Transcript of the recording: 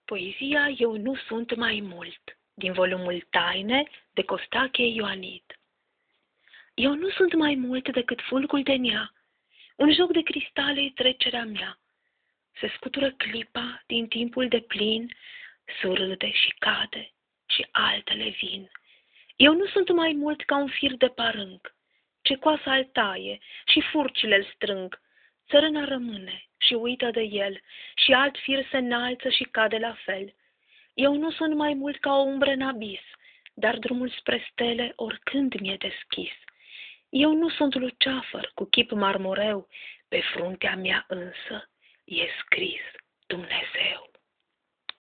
Poezia Eu nu sunt mai mult, din volumul Taine de Costache Ioanid. Eu nu sunt mai mult decât fulgul de nea, un joc de cristale e trecerea mea. Se scutură clipa din timpul de plin, surâde și cade și altele vin. Eu nu sunt mai mult ca un fir de parânc, ce coasa al taie și furcile-l strâng. Țărâna rămâne și uită de el și alt fir se înalță și cade la fel. Eu nu sunt mai mult ca o umbră în abis, dar drumul spre stele oricând mi-e deschis. Eu nu sunt luceafăr cu chip marmoreu, pe fruntea mea însă e scris Dumnezeu.